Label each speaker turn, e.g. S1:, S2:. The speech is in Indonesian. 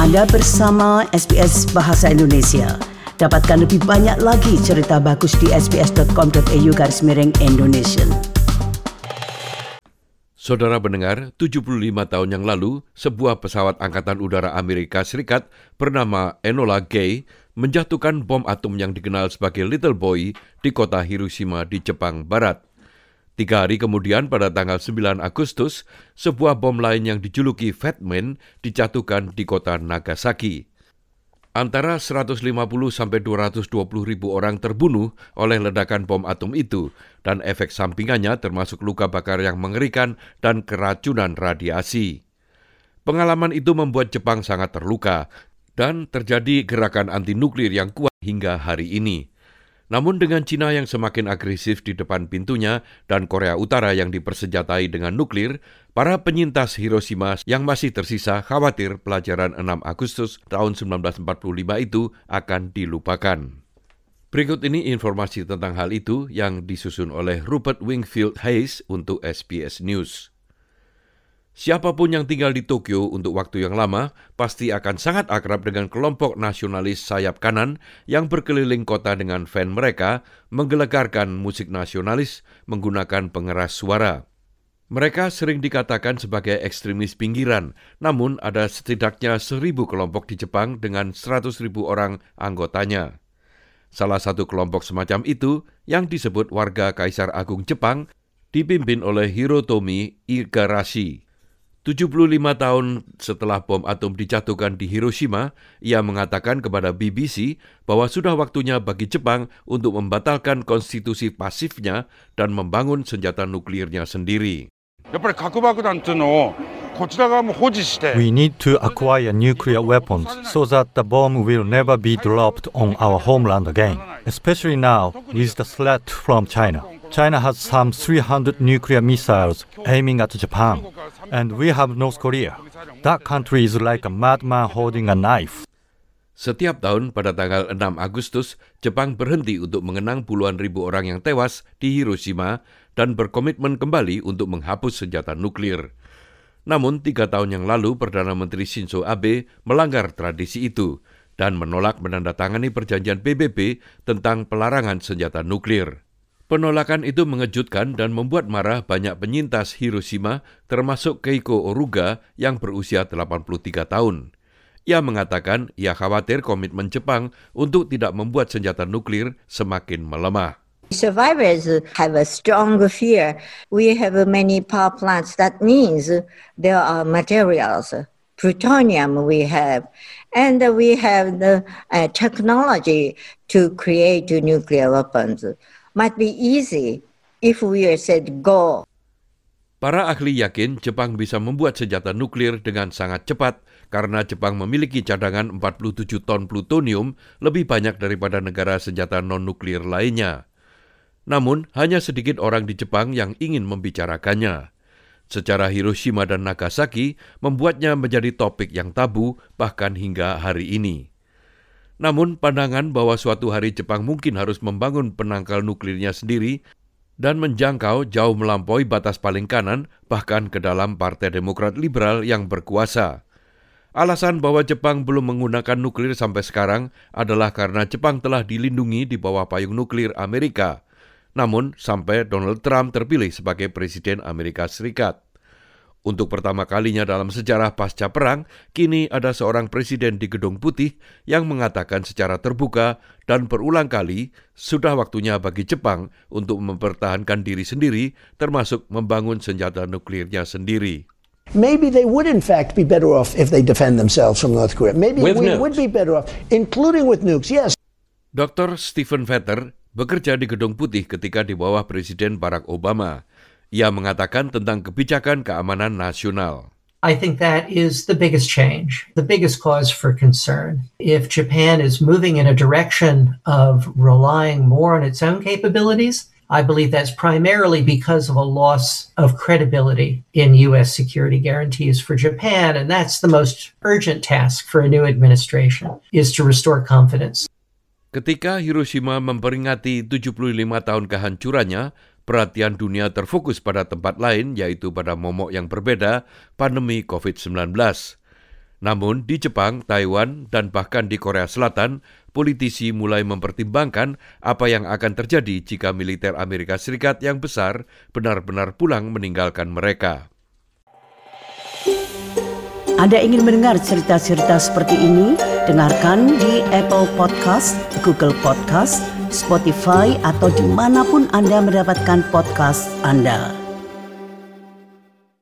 S1: Anda bersama SBS Bahasa Indonesia. Dapatkan lebih banyak lagi cerita bagus di sbs.com.au/Indonesian.
S2: Saudara pendengar, 75 tahun yang lalu, sebuah pesawat Angkatan Udara Amerika Serikat bernama Enola Gay menjatuhkan bom atom yang dikenal sebagai Little Boy di kota Hiroshima di Jepang Barat. 3 hari kemudian pada tanggal 9 Agustus, sebuah bom lain yang dijuluki Fat Man dijatuhkan di kota Nagasaki. Antara 150 sampai 220 ribu orang terbunuh oleh ledakan bom atom itu, dan efek sampingannya termasuk luka bakar yang mengerikan dan keracunan radiasi. Pengalaman itu membuat Jepang sangat terluka, dan terjadi gerakan anti-nuklir yang kuat hingga hari ini. Namun dengan China yang semakin agresif di depan pintunya dan Korea Utara yang dipersenjatai dengan nuklir, para penyintas Hiroshima yang masih tersisa khawatir pelajaran 6 Agustus tahun 1945 itu akan dilupakan. Berikut ini informasi tentang hal itu yang disusun oleh Rupert Wingfield Hayes untuk SBS News. Siapapun yang tinggal di Tokyo untuk waktu yang lama pasti akan sangat akrab dengan kelompok nasionalis sayap kanan yang berkeliling kota dengan van mereka menggelegarkan musik nasionalis menggunakan pengeras suara. Mereka sering dikatakan sebagai ekstremis pinggiran, namun ada setidaknya 1.000 kelompok di Jepang dengan 100.000 orang anggotanya. Salah satu kelompok semacam itu yang disebut warga Kaisar Agung Jepang dipimpin oleh Hirotomi Igarashi. 75 tahun setelah bom atom dijatuhkan di Hiroshima, ia mengatakan kepada BBC bahwa sudah waktunya bagi Jepang untuk membatalkan konstitusi pasifnya dan membangun senjata nuklirnya sendiri.
S3: We need to acquire nuclear weapons so that the bomb will never be dropped on our homeland again, especially now with the threat from China. China has some 300 nuclear missiles aiming at Japan, and we have North Korea. That country is like a madman holding a knife.
S2: Setiap tahun pada tanggal 6 Agustus, Jepang berhenti untuk mengenang puluhan ribu orang yang tewas di Hiroshima dan berkomitmen kembali untuk menghapus senjata nuklir. Namun 3 tahun yang lalu, Perdana Menteri Shinzo Abe melanggar tradisi itu dan menolak menandatangani perjanjian PBB tentang pelarangan senjata nuklir. Penolakan itu mengejutkan dan membuat marah banyak penyintas Hiroshima, termasuk Keiko Oruga yang berusia 83 tahun. Ia mengatakan ia khawatir komitmen Jepang untuk tidak membuat senjata nuklir semakin melemah.
S4: Survivors have a strong fear. We have many power plants. That means there are materials, plutonium we have, and we have the technology to create nuclear weapons. Might be easy if we said go.
S2: Para ahli yakin Jepang bisa membuat senjata nuklir dengan sangat cepat karena Jepang memiliki cadangan 47 ton plutonium lebih banyak daripada negara senjata non-nuklir lainnya. Namun, hanya sedikit orang di Jepang yang ingin membicarakannya. Sejarah Hiroshima dan Nagasaki membuatnya menjadi topik yang tabu bahkan hingga hari ini. Namun, pandangan bahwa suatu hari Jepang mungkin harus membangun penangkal nuklirnya sendiri dan menjangkau jauh melampaui batas paling kanan bahkan ke dalam Partai Demokrat Liberal yang berkuasa. Alasan bahwa Jepang belum menggunakan nuklir sampai sekarang adalah karena Jepang telah dilindungi di bawah payung nuklir Amerika. Namun, sampai Donald Trump terpilih sebagai Presiden Amerika Serikat. Untuk pertama kalinya dalam sejarah pasca perang, kini ada seorang presiden di Gedung Putih yang mengatakan secara terbuka dan berulang kali sudah waktunya bagi Jepang untuk mempertahankan diri sendiri, termasuk membangun senjata nuklirnya sendiri.
S5: Maybe they would in fact be better off if they defend themselves from North Korea. Maybe we would be better off, including with nukes, yes.
S2: Dr. Stephen Vetter bekerja di Gedung Putih ketika di bawah Presiden Barack Obama. Ia mengatakan tentang kebijakan keamanan nasional.
S6: I think that is the biggest change, the biggest cause for concern. If Japan is moving in a direction of relying more on its own capabilities, I believe that's primarily because of a loss of credibility in U.S. security guarantees for Japan, and that's the most urgent task for a new administration, is to restore confidence.
S2: Ketika Hiroshima memperingati 75 tahun kehancurannya, perhatian dunia terfokus pada tempat lain, yaitu pada momok yang berbeda, pandemi COVID-19. Namun di Jepang, Taiwan, dan bahkan di Korea Selatan, politisi mulai mempertimbangkan apa yang akan terjadi jika militer Amerika Serikat yang besar benar-benar pulang meninggalkan mereka.
S1: Anda ingin mendengar cerita-cerita seperti ini? Dengarkan di Apple Podcast, Google Podcast, Spotify, atau dimanapun Anda mendapatkan podcast Anda.